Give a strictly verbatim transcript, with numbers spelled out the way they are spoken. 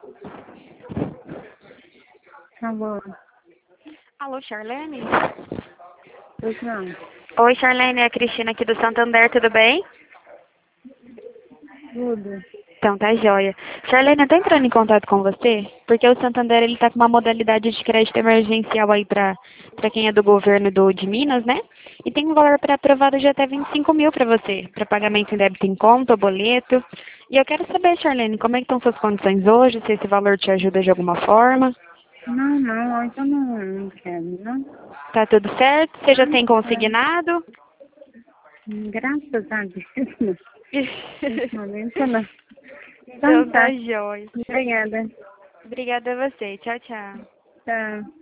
Alô? Alô, Charlene? Pois não. Oi, Charlene, é a Cristina aqui do Santander, tudo bem? Tudo. Então, tá joia. Charlene, eu tô entrando em contato com você, porque o Santander, ele tá com uma modalidade de crédito emergencial aí pra, pra quem é do governo do, de Minas, né? E tem um valor pré-aprovado de até vinte e cinco mil pra você, pra pagamento em débito em conta ou boleto. E eu quero saber, Charlene, como é que estão suas condições hoje, se esse valor te ajuda de alguma forma. Não, não, hoje eu não, não quero, não. Tá tudo certo? Você já tem Ah, consignado? é. Graças a Deus. Nesse momento não. Então Então tá tá. jóia. Obrigada. Obrigada a você. Tchau, tchau. Tchau.